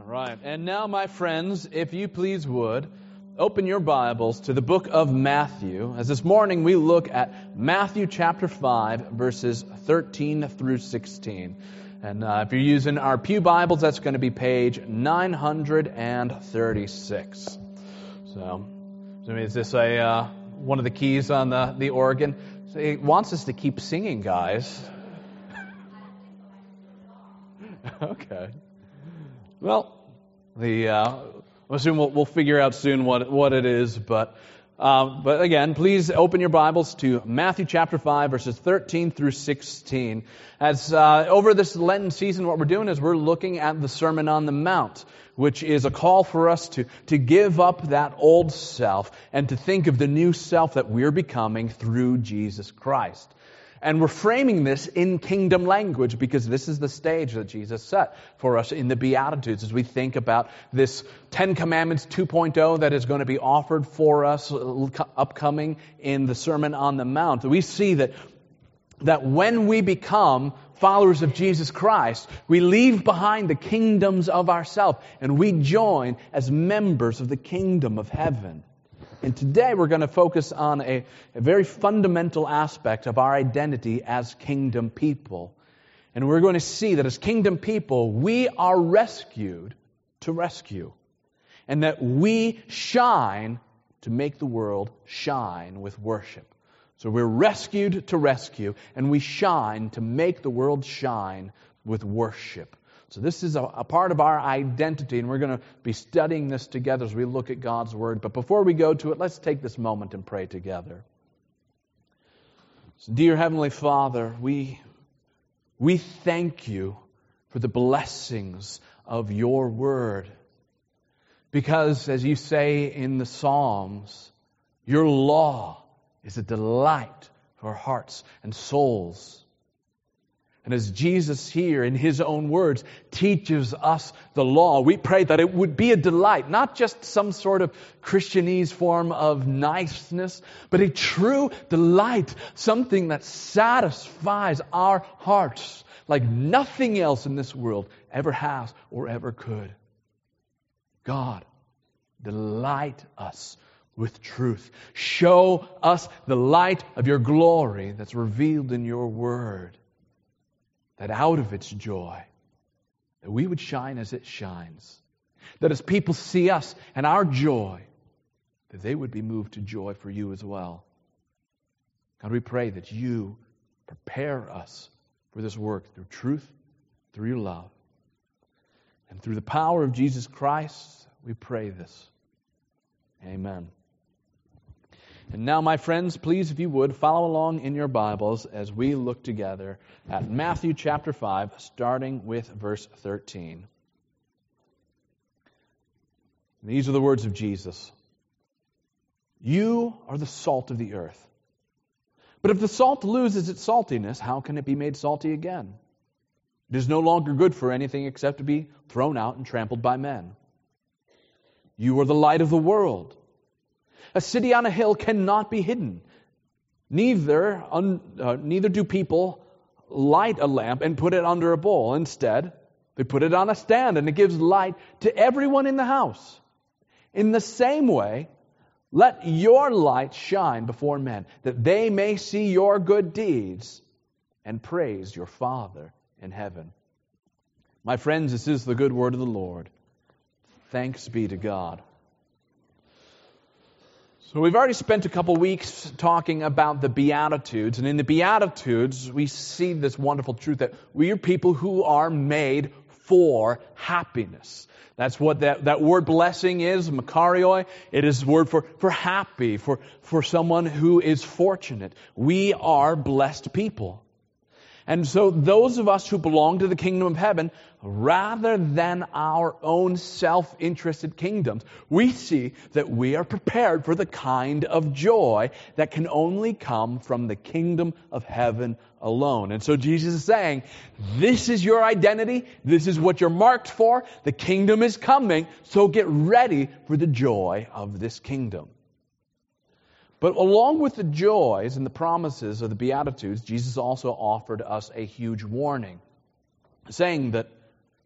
Right. And now, my friends, if you please would, open your Bibles to the book of Matthew. As this morning we look at Matthew chapter 5, verses 13 through 16. And if you're using our Pew Bibles, that's going to be page 936. So is this one of the keys on the organ? So it wants us to keep singing, guys. Okay. Well, I assume we'll figure out soon what it is, but again, please open your Bibles to Matthew chapter 5, verses 13 through 16. As over this Lenten season, what we're doing is we're looking at the Sermon on the Mount, which is a call for us to give up that old self and to think of the new self that we're becoming through Jesus Christ. And we're framing this in kingdom language because this is the stage that Jesus set for us in the Beatitudes as we think about this 10 Commandments 2.0 that is going to be offered for us upcoming in the Sermon on the Mount. We see that when we become followers of Jesus Christ, we leave behind the kingdoms of ourselves and we join as members of the kingdom of heaven. And today we're going to focus on a very fundamental aspect of our identity as kingdom people. And we're going to see that as kingdom people, we are rescued to rescue. And that we shine to make the world shine with worship. So we're rescued to rescue, and we shine to make the world shine with worship. So this is a part of our identity, and we're going to be studying this together as we look at God's Word. But before we go to it, let's take this moment and pray together. So, dear Heavenly Father, we thank you for the blessings of your Word. Because, as you say in the Psalms, your law is a delight for our hearts and souls. And as Jesus here, in His own words, teaches us the law, we pray that it would be a delight, not just some sort of Christianese form of niceness, but a true delight, something that satisfies our hearts like nothing else in this world ever has or ever could. God, delight us with truth. Show us the light of your glory that's revealed in your word. That out of its joy, that we would shine as it shines. That as people see us and our joy, that they would be moved to joy for you as well. God, we pray that you prepare us for this work through truth, through your love. And through the power of Jesus Christ, we pray this. Amen. And now, my friends, please, if you would, follow along in your Bibles as we look together at Matthew chapter 5, starting with verse 13. These are the words of Jesus. You are the salt of the earth. But if the salt loses its saltiness, how can it be made salty again? It is no longer good for anything except to be thrown out and trampled by men. You are the light of the world. A city on a hill cannot be hidden. Neither do people light a lamp and put it under a bowl. Instead, they put it on a stand and it gives light to everyone in the house. In the same way, let your light shine before men, that they may see your good deeds and praise your Father in heaven. My friends, this is the good word of the Lord. Thanks be to God. So we've already spent a couple weeks talking about the Beatitudes, and in the Beatitudes we see this wonderful truth that we are people who are made for happiness. That's what that word blessing is, makarioi. It is the word for happy, for someone who is fortunate. We are blessed people. And so those of us who belong to the kingdom of heaven, rather than our own self-interested kingdoms, we see that we are prepared for the kind of joy that can only come from the kingdom of heaven alone. And so Jesus is saying, this is your identity, this is what you're marked for, the kingdom is coming, so get ready for the joy of this kingdom. But along with the joys and the promises of the Beatitudes, Jesus also offered us a huge warning, saying that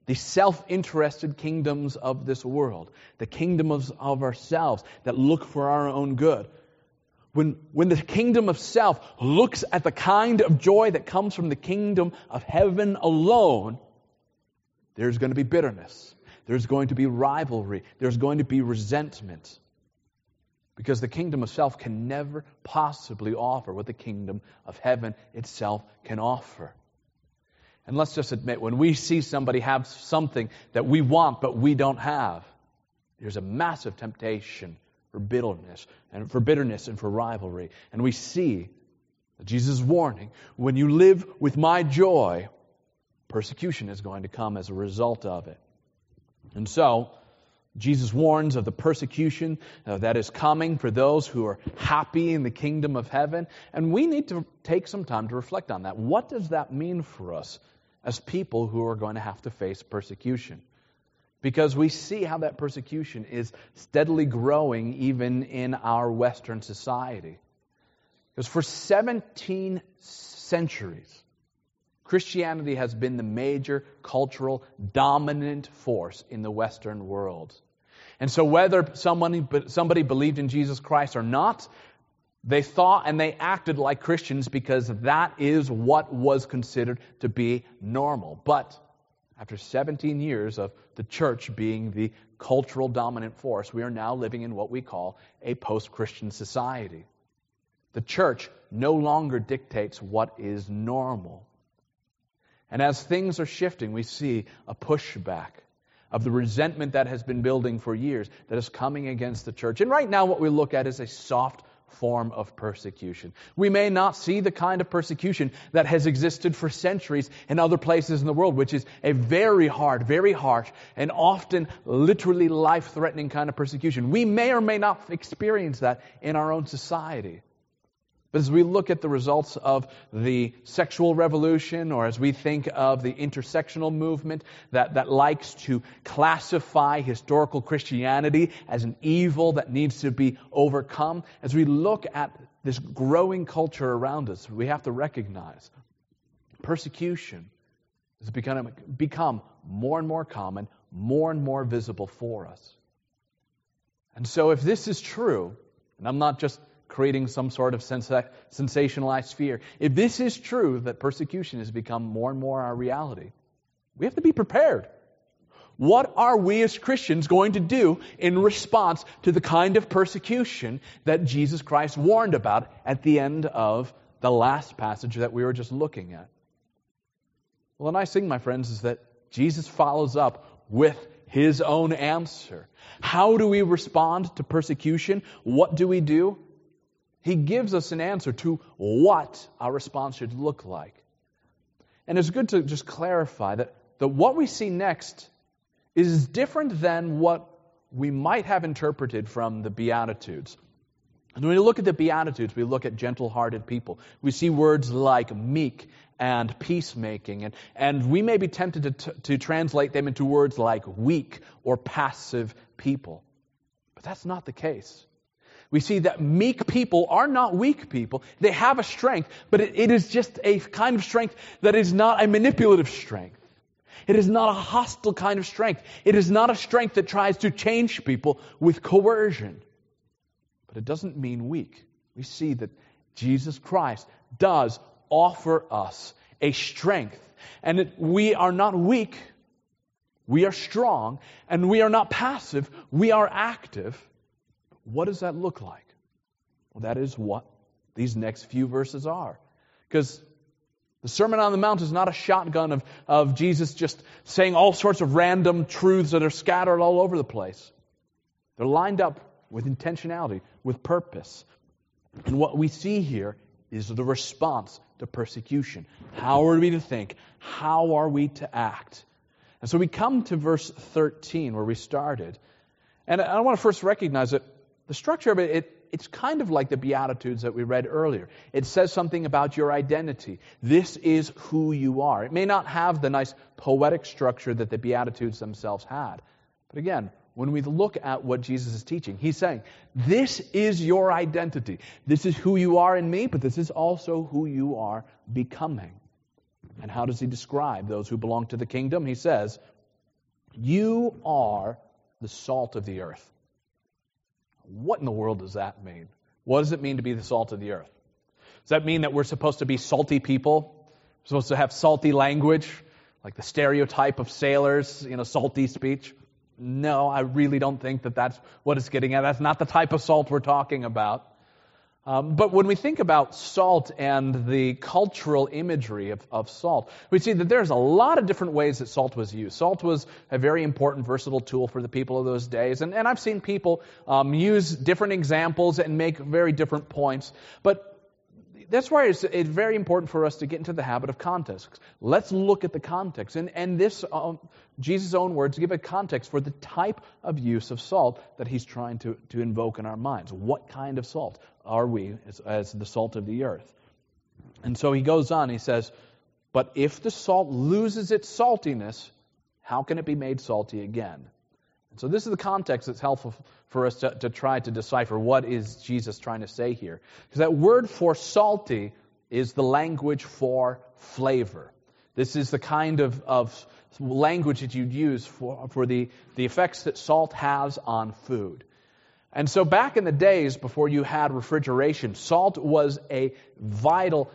the self-interested kingdoms of this world, the kingdoms of ourselves that look for our own good. When the kingdom of self looks at the kind of joy that comes from the kingdom of heaven alone, there's going to be bitterness. There's going to be rivalry. There's going to be resentment. Because the kingdom of self can never possibly offer what the kingdom of heaven itself can offer. And let's just admit, when we see somebody have something that we want but we don't have, there's a massive temptation for bitterness and for rivalry. And we see Jesus' warning, when you live with my joy, persecution is going to come as a result of it. And so, Jesus warns of the persecution that is coming for those who are happy in the kingdom of heaven. And we need to take some time to reflect on that. What does that mean for us as people who are going to have to face persecution? Because we see how that persecution is steadily growing even in our Western society. Because for 17 centuries, Christianity has been the major cultural dominant force in the Western world. And so whether somebody believed in Jesus Christ or not, they thought and they acted like Christians because that is what was considered to be normal. But after 17 years of the church being the cultural dominant force, we are now living in what we call a post-Christian society. The church no longer dictates what is normal. And as things are shifting, we see a pushback of the resentment that has been building for years that is coming against the church. And right now what we look at is a soft form of persecution. We may not see the kind of persecution that has existed for centuries in other places in the world, which is a very hard, very harsh, and often literally life-threatening kind of persecution. We may or may not experience that in our own society. But as we look at the results of the sexual revolution, or as we think of the intersectional movement that likes to classify historical Christianity as an evil that needs to be overcome, as we look at this growing culture around us, we have to recognize persecution has become more and more common, more and more visible for us. And so if this is true, and I'm not just creating some sort of sensationalized fear. If this is true, that persecution has become more and more our reality, we have to be prepared. What are we as Christians going to do in response to the kind of persecution that Jesus Christ warned about at the end of the last passage that we were just looking at? Well, the nice thing, my friends, is that Jesus follows up with His own answer. How do we respond to persecution? What do we do? He gives us an answer to what our response should look like. And it's good to just clarify that what we see next is different than what we might have interpreted from the Beatitudes. And when we look at the Beatitudes, we look at gentle-hearted people. We see words like meek and peacemaking, and we may be tempted to translate them into words like weak or passive people. But that's not the case. We see that meek people are not weak people. They have a strength, but it is just a kind of strength that is not a manipulative strength. It is not a hostile kind of strength. It is not a strength that tries to change people with coercion. But it doesn't mean weak. We see that Jesus Christ does offer us a strength. And we are not weak. We are strong. And we are not passive. We are active. What does that look like? Well, that is what these next few verses are. Because the Sermon on the Mount is not a shotgun of Jesus just saying all sorts of random truths that are scattered all over the place. They're lined up with intentionality, with purpose. And what we see here is the response to persecution. How are we to think? How are we to act? And so we come to verse 13 where we started. And I want to first recognize that the structure of it's kind of like the Beatitudes that we read earlier. It says something about your identity. This is who you are. It may not have the nice poetic structure that the Beatitudes themselves had. But again, when we look at what Jesus is teaching, He's saying, this is your identity. This is who you are in me, but this is also who you are becoming. And how does He describe those who belong to the kingdom? He says, You are the salt of the earth. What in the world does that mean? What does it mean to be the salt of the earth? Does that mean that we're supposed to be salty people? We're supposed to have salty language, like the stereotype of sailors, salty speech? No, I really don't think that that's what it's getting at. That's not the type of salt we're talking about. But when we think about salt and the cultural imagery of salt, we see that there's a lot of different ways that salt was used. Salt was a very important, versatile tool for the people of those days. And I've seen people use different examples and make very different points. But that's why it's very important for us to get into the habit of context. Let's look at the context. And this, Jesus' own words, give a context for the type of use of salt that he's trying to invoke in our minds. What kind of salt are we as the salt of the earth? And so he goes on, he says, but if the salt loses its saltiness, how can it be made salty again? And so this is the context that's helpful for us to try to decipher what is Jesus trying to say here. Because that word for salty is the language for flavor. This is the kind of language that you'd use for the effects that salt has on food. And so back in the days before you had refrigeration, salt was a vital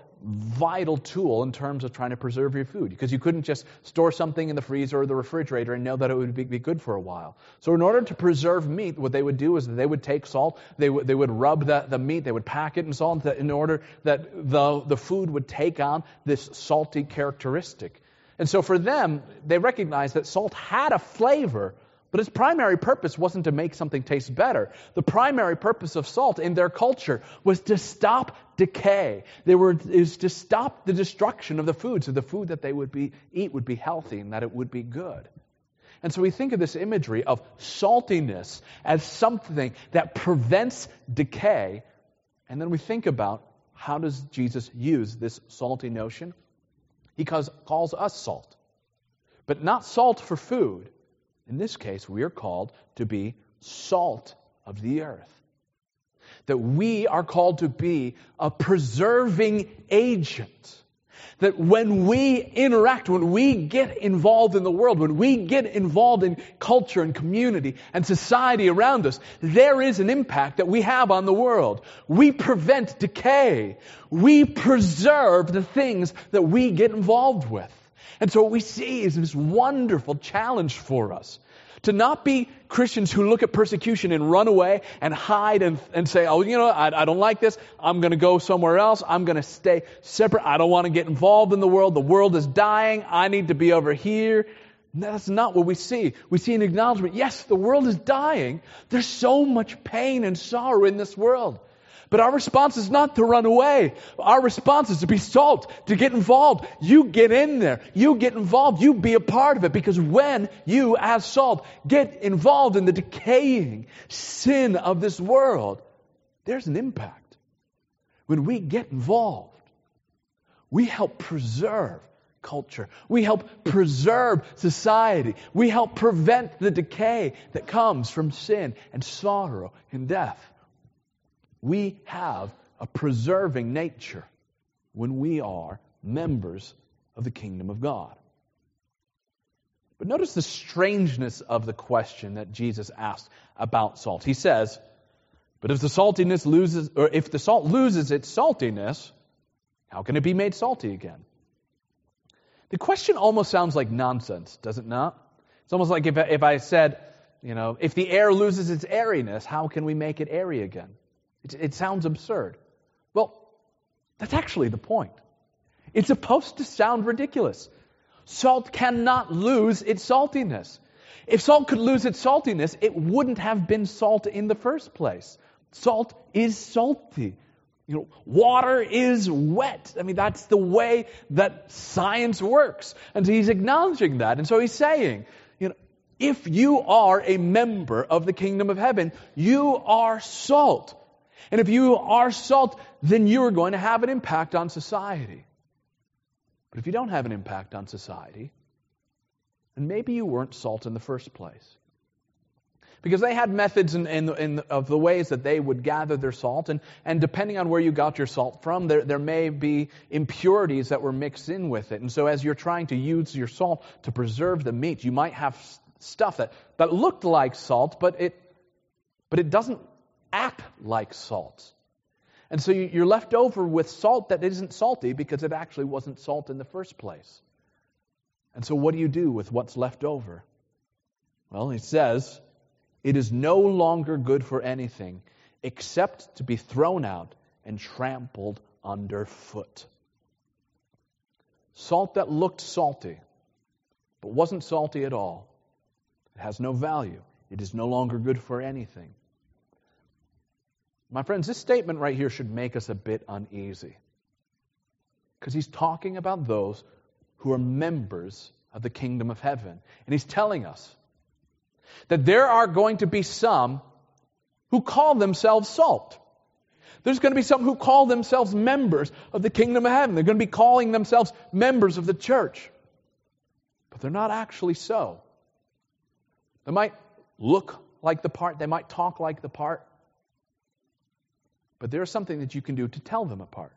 tool in terms of trying to preserve your food, because you couldn't just store something in the freezer or the refrigerator and know that it would be good for a while. So in order to preserve meat, what they would do is they would take salt, they would rub the meat, they would pack it in salt in order that the food would take on this salty characteristic. And so for them, they recognized that salt had a flavor, but its primary purpose wasn't to make something taste better. The primary purpose of salt in their culture was to stop decay. It was to stop the destruction of the food, so the food that they would eat would be healthy and that it would be good. And so we think of this imagery of saltiness as something that prevents decay, and then we think about how does Jesus use this salty notion? He calls us salt, but not salt for food. In this case, we are called to be salt of the earth. That we are called to be a preserving agent. That when we interact, when we get involved in the world, when we get involved in culture and community and society around us, there is an impact that we have on the world. We prevent decay. We preserve the things that we get involved with. And so what we see is this wonderful challenge for us to not be Christians who look at persecution and run away and hide and say, I don't like this. I'm going to go somewhere else. I'm going to stay separate. I don't want to get involved in the world. The world is dying. I need to be over here. That's not what we see. We see an acknowledgement. Yes, the world is dying. There's so much pain and sorrow in this world. But our response is not to run away. Our response is to be salt, to get involved. You get in there. You get involved. You be a part of it. Because when you, as salt, get involved in the decaying sin of this world, there's an impact. When we get involved, we help preserve culture. We help preserve society. We help prevent the decay that comes from sin and sorrow and death. We have a preserving nature when we are members of the kingdom of God. But notice the strangeness of the question that Jesus asked about salt. He says, but if the salt loses its saltiness, how can it be made salty again? The question almost sounds like nonsense, does it not? It's almost like if I said, if the air loses its airiness, how can we make it airy again? It sounds absurd. Well, that's actually the point. It's supposed to sound ridiculous. Salt cannot lose its saltiness. If salt could lose its saltiness, it wouldn't have been salt in the first place. Salt is salty. Water is wet. That's the way that science works. And he's acknowledging that. And so he's saying, if you are a member of the kingdom of heaven, you are salt. And if you are salt, then you are going to have an impact on society. But if you don't have an impact on society, then maybe you weren't salt in the first place. Because they had methods of the ways that they would gather their salt, and depending on where you got your salt from, there may be impurities that were mixed in with it. And so as you're trying to use your salt to preserve the meat, you might have stuff that looked like salt, but it doesn't act like salt. And so you're left over with salt that isn't salty because it actually wasn't salt in the first place. And so what do you do with what's left over? Well, he says, it is no longer good for anything except to be thrown out and trampled underfoot. Salt that looked salty, but wasn't salty at all. It has no value. It is no longer good for anything. My friends, this statement right here should make us a bit uneasy. Because he's talking about those who are members of the kingdom of heaven. And he's telling us that there are going to be some who call themselves salt. There's going to be some who call themselves members of the kingdom of heaven. They're going to be calling themselves members of the church. But they're not actually so. They might look like the part. They might talk like the part. But there's something that you can do to tell them apart.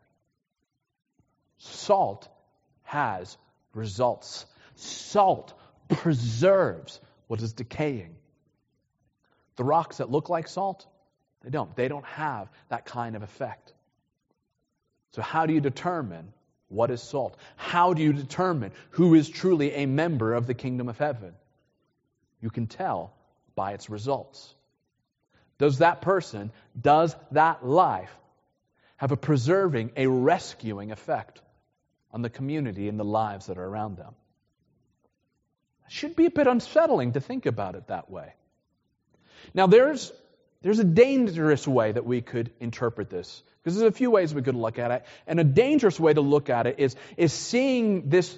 Salt has results. Salt preserves what is decaying. The rocks that look like salt, they don't. They don't have that kind of effect. So how do you determine what is salt? How do you determine who is truly a member of the kingdom of heaven? You can tell by its results. Does that person, does that life have a preserving, a rescuing effect on the community and the lives that are around them? It should be a bit unsettling to think about it that way. Now there's a dangerous way that we could interpret this, because there's a few ways we could look at it. And a dangerous way to look at it is seeing this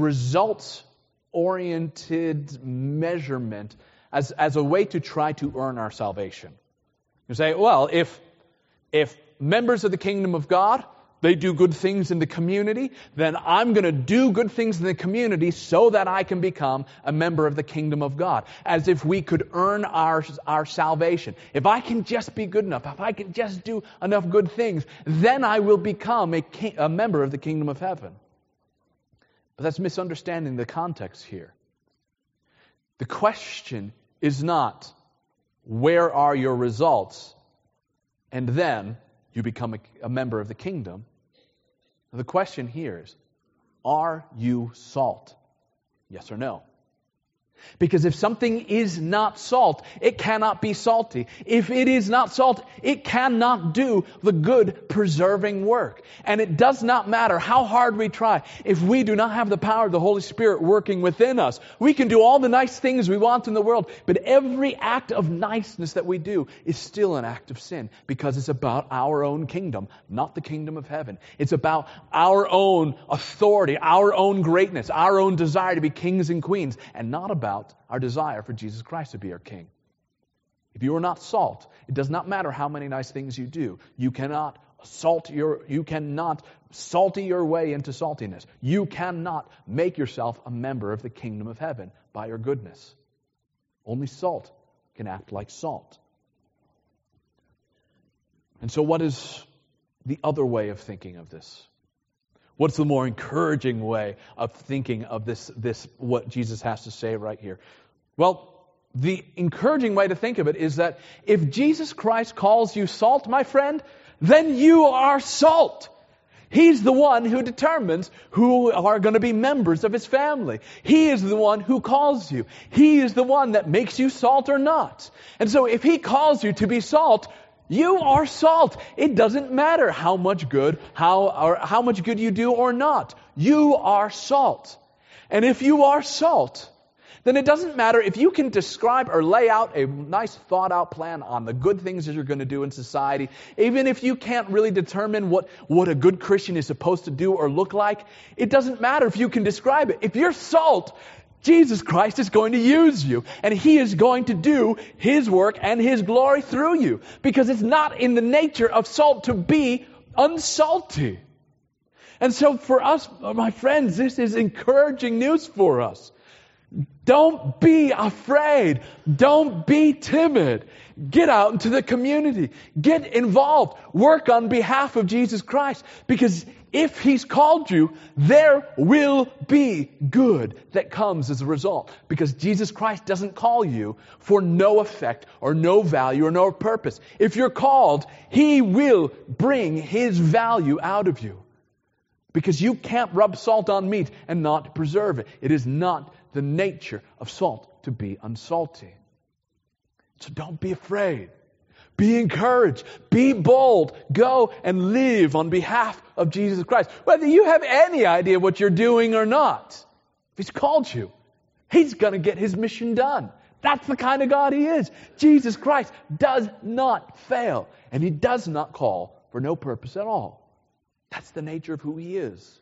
results-oriented measurement as a way to try to earn our salvation. You say, well, if members of the kingdom of God, they do good things in the community, then I'm going to do good things in the community so that I can become a member of the kingdom of God. As if we could earn our salvation. If I can just be good enough, if I can just do enough good things, then I will become a member of the kingdom of heaven. But that's misunderstanding the context here. The question is not, where are your results? And then you become a member of the kingdom. The question here is, are you salt? Yes or no? Because if something is not salt, it cannot be salty. If it is not salt, it cannot do the good preserving work. And it does not matter how hard we try. If we do not have the power of the Holy Spirit working within us, we can do all the nice things we want in the world, but every act of niceness that we do is still an act of sin, because it's about our own kingdom, not the kingdom of heaven. It's about our own authority, our own greatness, our own desire to be kings and queens, and not about our desire for Jesus Christ to be our King. If you are not salt, it does not matter how many nice things you do. You cannot salty your way into saltiness. You cannot make yourself a member of the kingdom of heaven by your goodness. Only salt can act like salt. And so what is the other way of thinking of this? What's the more encouraging way of thinking of this what Jesus has to say right here? Well, the encouraging way to think of it is that if Jesus Christ calls you salt, my friend, then you are salt. He's the one who determines who are going to be members of His family. He is the one who calls you. He is the one that makes you salt or not. And so if He calls you to be salt, you are salt. It doesn't matter how much good you do or not. You are salt. And if you are salt, then it doesn't matter if you can describe or lay out a nice thought out plan on the good things that you're going to do in society. Even if you can't really determine what a good Christian is supposed to do or look like, it doesn't matter if you can describe it. If you're salt, Jesus Christ is going to use you, and He is going to do His work and His glory through you, because it's not in the nature of salt to be unsalty. And so for us, my friends, this is encouraging news for us. Don't be afraid. Don't be timid. Get out into the community. Get involved. Work on behalf of Jesus Christ. Because if He's called you, there will be good that comes as a result. Because Jesus Christ doesn't call you for no effect or no value or no purpose. If you're called, He will bring His value out of you. Because you can't rub salt on meat and not preserve it. It is not the nature of salt to be unsalty. So don't be afraid. Be encouraged. Be bold. Go and live on behalf of Jesus Christ. Whether you have any idea what you're doing or not. If He's called you, He's going to get His mission done. That's the kind of God He is. Jesus Christ does not fail. And He does not call for no purpose at all. That's the nature of who He is.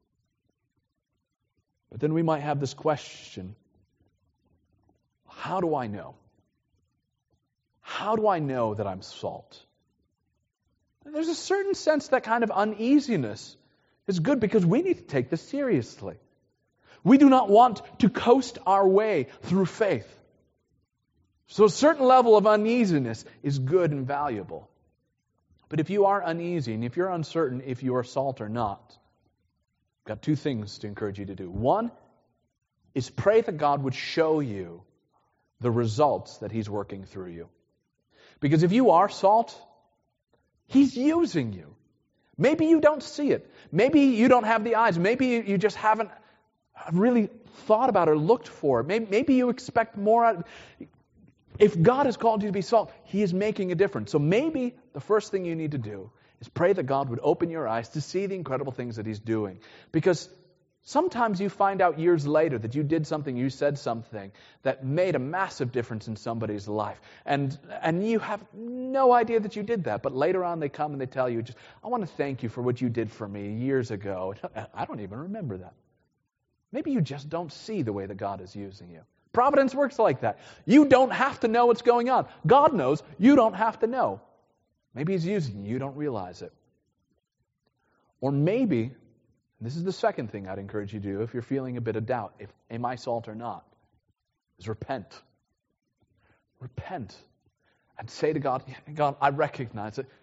But then we might have this question, how do I know? How do I know that I'm salt? And there's a certain sense that kind of uneasiness is good because we need to take this seriously. We do not want to coast our way through faith. So a certain level of uneasiness is good and valuable. But if you are uneasy and if you're uncertain if you are salt or not, I've got two things to encourage you to do. One is pray that God would show you the results that He's working through you. Because if you are salt, He's using you. Maybe you don't see it. Maybe you don't have the eyes. Maybe you just haven't really thought about or looked for it. Maybe you expect more out of it. If God has called you to be salt, He is making a difference. So maybe the first thing you need to do is pray that God would open your eyes to see the incredible things that He's doing. Because sometimes you find out years later that you did something, you said something that made a massive difference in somebody's life. And you have no idea that you did that. But later on they come and they tell you, I want to thank you for what you did for me years ago. I don't even remember that. Maybe you just don't see the way that God is using you. Providence works like that. You don't have to know what's going on. God knows. You don't have to know. Maybe He's using you. You don't realize it. Or maybe, and this is the second thing I'd encourage you to do if you're feeling a bit of doubt, am I salt or not, is repent. Repent. And say to God, God, I recognize it.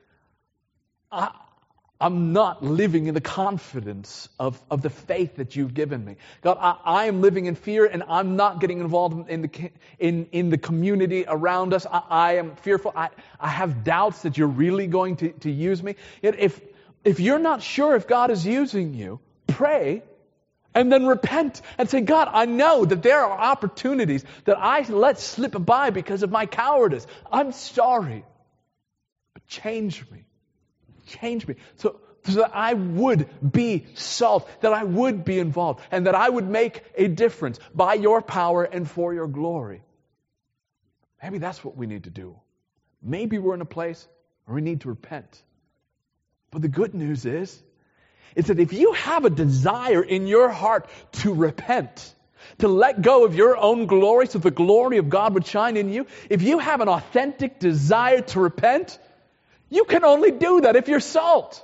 I'm not living in the confidence of the faith that You've given me. God, I am living in fear and I'm not getting involved in the community around us. I am fearful. I have doubts that You're really going to use me. Yet if you're not sure if God is using you, pray and then repent and say, God, I know that there are opportunities that I let slip by because of my cowardice. I'm sorry. But change me. Change me so that I would be salt, that I would be involved, and that I would make a difference by Your power and for Your glory. Maybe that's what we need to do. Maybe we're in a place where we need to repent. But the good news is that if you have a desire in your heart to repent, to let go of your own glory so the glory of God would shine in you, if you have an authentic desire to repent, you can only do that if you're salt.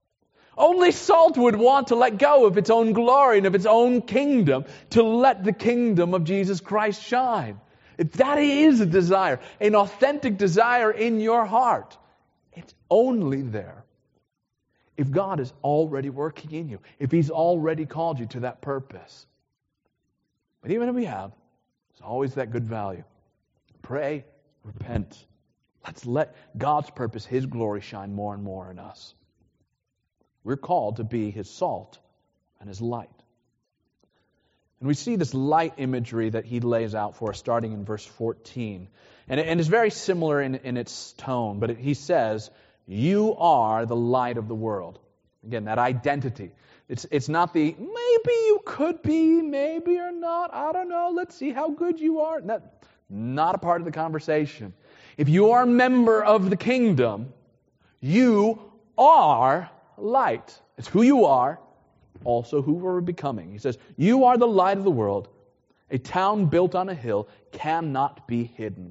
Only salt would want to let go of its own glory and of its own kingdom to let the kingdom of Jesus Christ shine. If that is a desire, an authentic desire in your heart, it's only there if God is already working in you, if He's already called you to that purpose. But even if we have, there's always that good value. Pray, repent. Let's let God's purpose, His glory shine more and more in us. We're called to be His salt and His light. And we see this light imagery that He lays out for us starting in verse 14. And it's very similar in its tone, but He says, you are the light of the world. Again, that identity. It's not the, maybe you could be, maybe you're not, I don't know, let's see how good you are. Not a part of the conversation. If you are a member of the kingdom, you are light. It's who you are, also who we're becoming. He says, you are the light of the world. A town built on a hill cannot be hidden.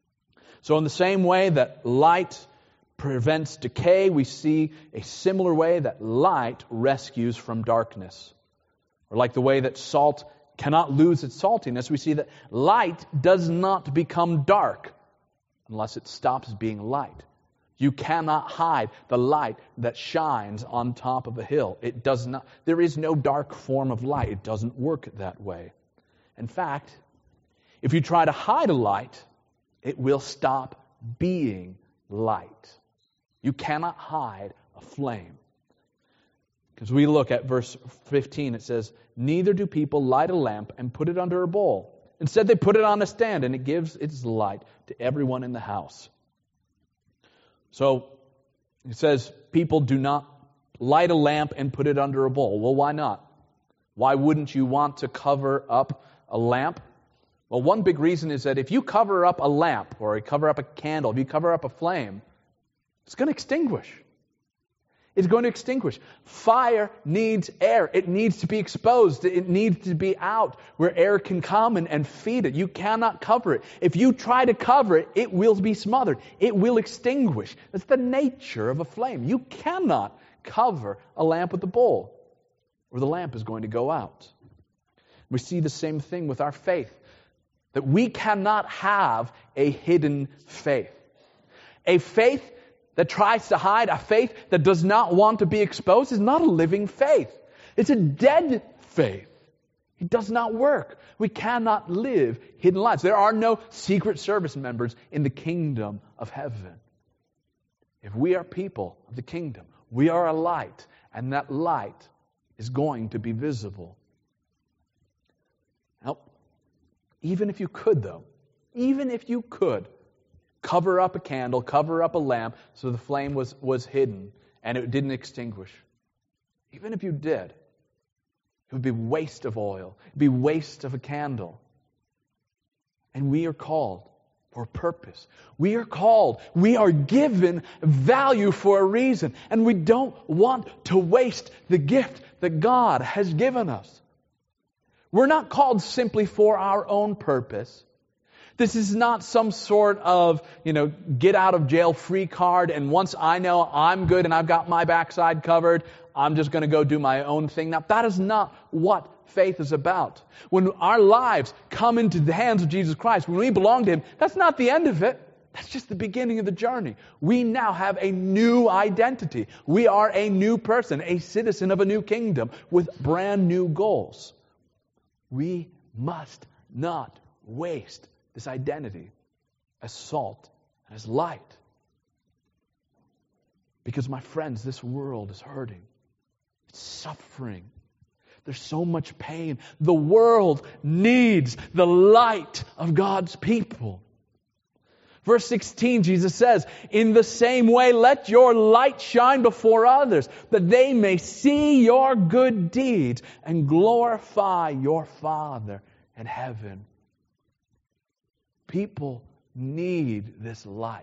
So in the same way that light prevents decay, we see a similar way that light rescues from darkness. Or like the way that salt cannot lose its saltiness. We see that light does not become dark unless it stops being light. You cannot hide the light that shines on top of a hill. It does not. There is no dark form of light. It doesn't work that way. In fact, if you try to hide a light, it will stop being light. You cannot hide a flame. Because we look at verse 15, it says, "Neither do people light a lamp and put it under a bowl. Instead, they put it on a stand, and it gives its light to everyone in the house." So, it says people do not light a lamp and put it under a bowl. Well, why not? Why wouldn't you want to cover up a lamp? Well, one big reason is that if you cover up a lamp, or you cover up a candle, if you cover up a flame, it's going to extinguish. It's going to extinguish. Fire needs air. It needs to be exposed. It needs to be out where air can come and feed it. You cannot cover it. If you try to cover it, it will be smothered. It will extinguish. That's the nature of a flame. You cannot cover a lamp with a bowl, or the lamp is going to go out. We see the same thing with our faith, that we cannot have a hidden faith. A faith that tries to hide, a faith that does not want to be exposed, is not a living faith. It's a dead faith. It does not work. We cannot live hidden lives. There are no Secret Service members in the kingdom of heaven. If we are people of the kingdom, we are a light, and that light is going to be visible. Now, even if you could, cover up a candle, cover up a lamp so the flame was hidden and it didn't extinguish. Even if you did, it would be waste of oil. It would be waste of a candle. And we are called for a purpose. We are called. We are given value for a reason. And we don't want to waste the gift that God has given us. We're not called simply for our own purpose. This is not some sort of, get out of jail free card, and once I know I'm good and I've got my backside covered, I'm just going to go do my own thing. Now, that is not what faith is about. When our lives come into the hands of Jesus Christ, when we belong to Him, that's not the end of it. That's just the beginning of the journey. We now have a new identity. We are a new person, a citizen of a new kingdom with brand new goals. We must not waste this identity as salt and as light. Because, my friends, this world is hurting. It's suffering. There's so much pain. The world needs the light of God's people. Verse 16, Jesus says, "In the same way, let your light shine before others, that they may see your good deeds and glorify your Father in heaven." People need this light.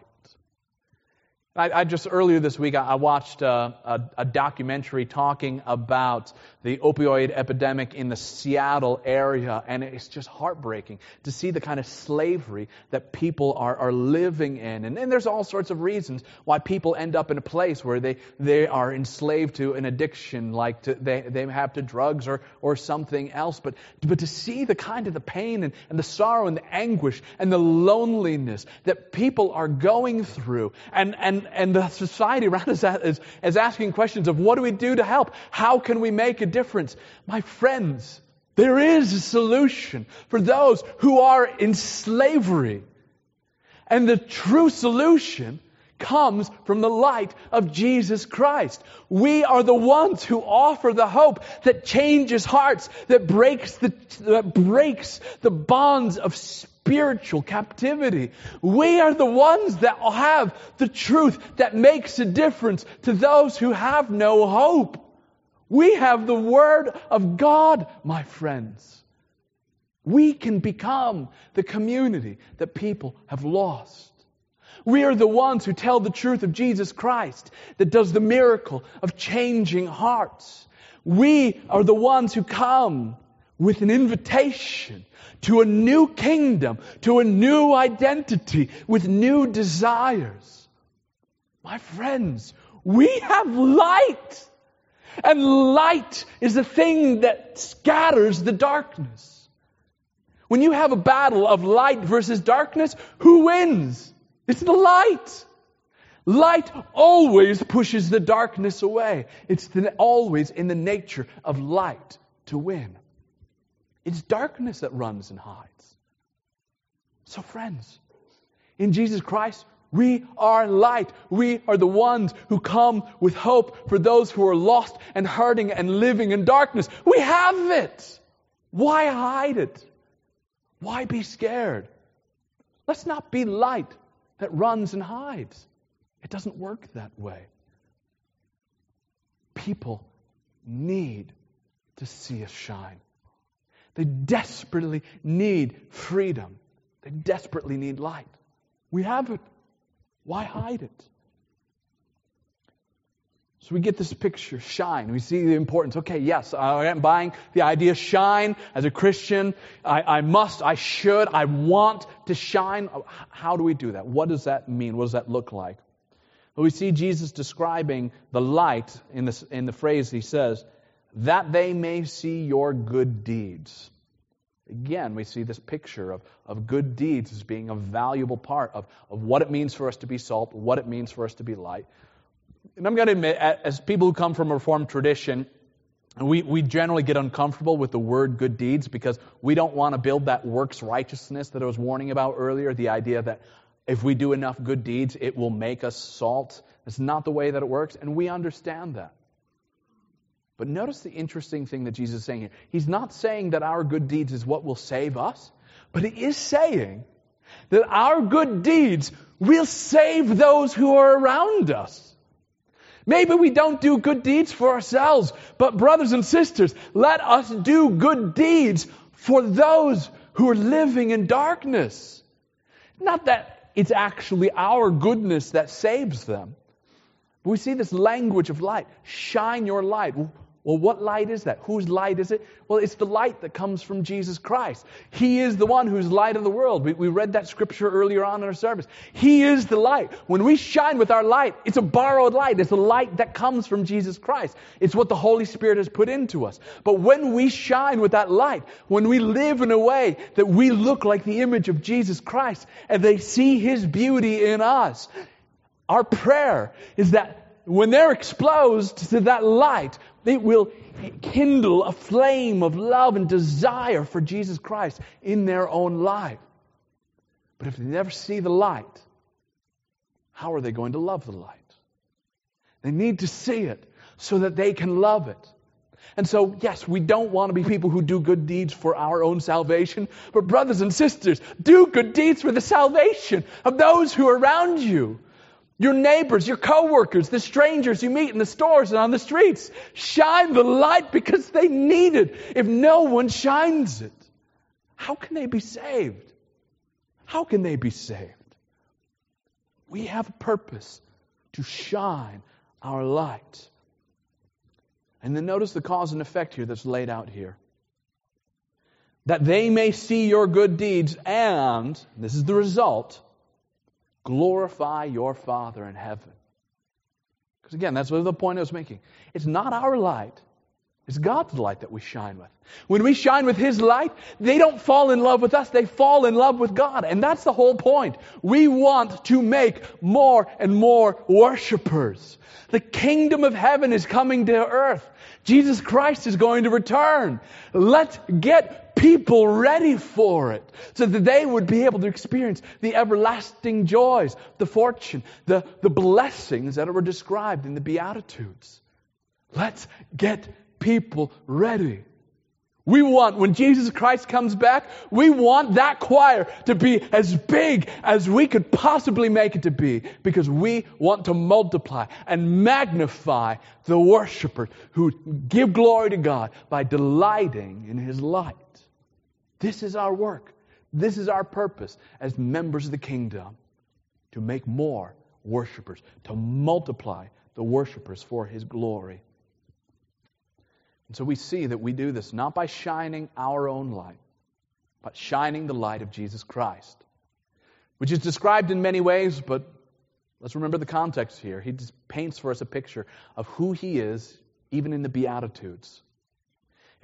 I just earlier this week, I watched a documentary talking about the opioid epidemic in the Seattle area, and it's just heartbreaking to see the kind of slavery that people are living in. And there's all sorts of reasons why people end up in a place where they are enslaved to an addiction, like they have to drugs or something else. But to see the kind of the pain and the sorrow and the anguish and the loneliness that people are going through, and the society around us is asking questions of what do we do to help? How can we make a difference? My friends, there is a solution for those who are in slavery. And the true solution comes from the light of Jesus Christ. We are the ones who offer the hope that changes hearts, that breaks the bonds of spiritual captivity. We are the ones that have the truth that makes a difference to those who have no hope. We have the Word of God, my friends. We can become the community that people have lost. We are the ones who tell the truth of Jesus Christ, that does the miracle of changing hearts. We are the ones who come with an invitation to a new kingdom, to a new identity, with new desires. My friends, we have light. And light is the thing that scatters the darkness. When you have a battle of light versus darkness, who wins? It's the light. Light always pushes the darkness away. It's always in the nature of light to win. It's darkness that runs and hides. So friends, in Jesus Christ, we are light. We are the ones who come with hope for those who are lost and hurting and living in darkness. We have it. Why hide it? Why be scared? Let's not be light that runs and hides. It doesn't work that way. People need to see us shine. They desperately need freedom. They desperately need light. We have it. Why hide it? So we get this picture, shine. We see the importance. Okay, yes, I am buying the idea shine. As a Christian, I must, I should, I want to shine. How do we do that? What does that mean? What does that look like? Well, we see Jesus describing the light in the phrase he says, that they may see your good deeds. Again, we see this picture of good deeds as being a valuable part of what it means for us to be salt, what it means for us to be light. And I'm going to admit, as people who come from a Reformed tradition, we generally get uncomfortable with the word good deeds because we don't want to build that works righteousness that I was warning about earlier, the idea that if we do enough good deeds, it will make us salt. It's not the way that it works, and we understand that. But notice the interesting thing that Jesus is saying here. He's not saying that our good deeds is what will save us, but he is saying that our good deeds will save those who are around us. Maybe we don't do good deeds for ourselves, but brothers and sisters, let us do good deeds for those who are living in darkness. Not that it's actually our goodness that saves them. But we see this language of light. Shine your light. Well, what light is that? Whose light is it? Well, it's the light that comes from Jesus Christ. He is the one who's light of the world. We read that scripture earlier on in our service. He is the light. When we shine with our light, it's a borrowed light. It's a light that comes from Jesus Christ. It's what the Holy Spirit has put into us. But when we shine with that light, when we live in a way that we look like the image of Jesus Christ and they see His beauty in us, our prayer is that when they're exposed to that light, it will kindle a flame of love and desire for Jesus Christ in their own life. But if they never see the light, how are they going to love the light? They need to see it so that they can love it. And so, yes, we don't want to be people who do good deeds for our own salvation, but brothers and sisters, do good deeds for the salvation of those who are around you. Your neighbors, your co-workers, the strangers you meet in the stores and on the streets. Shine the light because they need it. If no one shines it, how can they be saved? How can they be saved? We have a purpose to shine our light. And then notice the cause and effect here that's laid out here. That they may see your good deeds and, this is the result, glorify your Father in heaven. Because again, that's the point I was making. It's not our light. It's God's light that we shine with. When we shine with His light, they don't fall in love with us. They fall in love with God. And that's the whole point. We want to make more and more worshipers. The kingdom of heaven is coming to earth. Jesus Christ is going to return. Let's get people ready for it so that they would be able to experience the everlasting joys, the fortune, the blessings that were described in the Beatitudes. Let's get people ready. We want, when Jesus Christ comes back, we want that choir to be as big as we could possibly make it to be, because we want to multiply and magnify the worshipers who give glory to God by delighting in His light. This is our work. This is our purpose as members of the kingdom, to make more worshipers, to multiply the worshipers for His glory. And so we see that we do this not by shining our own light, but shining the light of Jesus Christ, which is described in many ways, but let's remember the context here. He just paints for us a picture of who He is, even in the Beatitudes.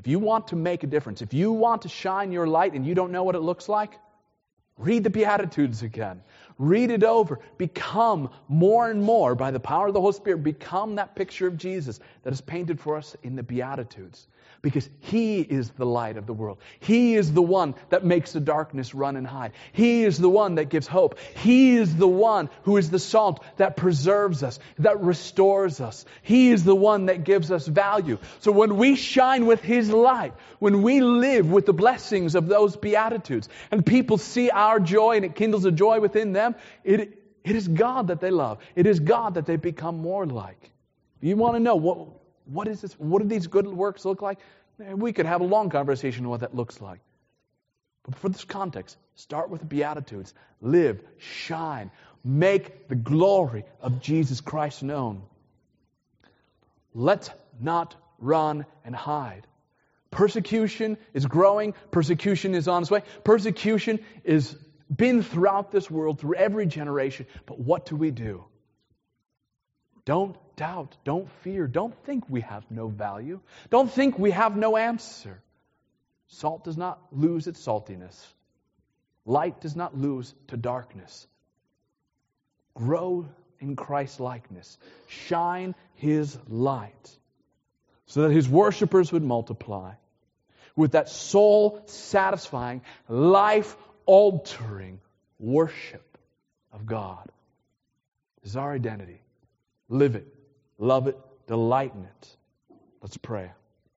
If you want to make a difference, if you want to shine your light and you don't know what it looks like, read the Beatitudes again. Read it over. Become more and more, by the power of the Holy Spirit, become that picture of Jesus that is painted for us in the Beatitudes. Because He is the light of the world. He is the one that makes the darkness run and hide. He is the one that gives hope. He is the one who is the salt that preserves us, that restores us. He is the one that gives us value. So when we shine with His light, when we live with the blessings of those Beatitudes, and people see our joy and it kindles a joy within them, it is God that they love. It is God that they become more like. You want to know what is this? What do these good works look like? We could have a long conversation on what that looks like. But for this context, start with the Beatitudes. Live, shine, make the glory of Jesus Christ known. Let's not run and hide. Persecution is growing. Persecution is on its way. Persecution is been throughout this world, through every generation. But what do? Don't doubt. Don't fear. Don't think we have no value. Don't think we have no answer. Salt does not lose its saltiness. Light does not lose to darkness. Grow in Christ's likeness. Shine His light so that His worshipers would multiply with that soul-satisfying, life-altering worship of God. This is our identity. Live it, love it, delight in it. Let's pray.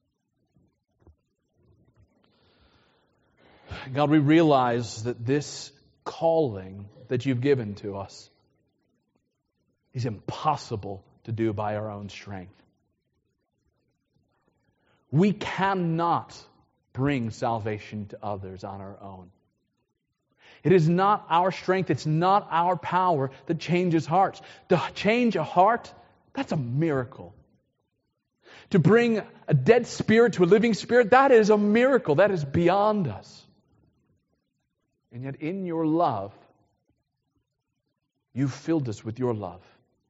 God, we realize that this calling that You've given to us is impossible to do by our own strength. We cannot bring salvation to others on our own. It is not our strength, it's not our power that changes hearts. To change a heart, that's a miracle. To bring a dead spirit to a living spirit, that is a miracle. That is beyond us. And yet in Your love, You've filled us with Your love.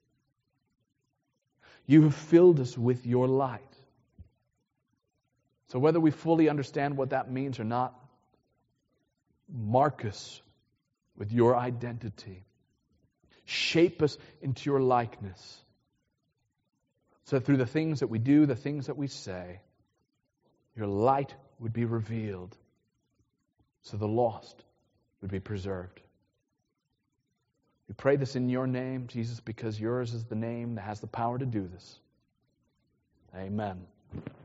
You have filled us with Your light. So whether we fully understand what that means or not, mark us with Your identity. Shape us into Your likeness. So that through the things that we do, the things that we say, Your light would be revealed. So the lost would be preserved. We pray this in Your name, Jesus, because Yours is the name that has the power to do this. Amen.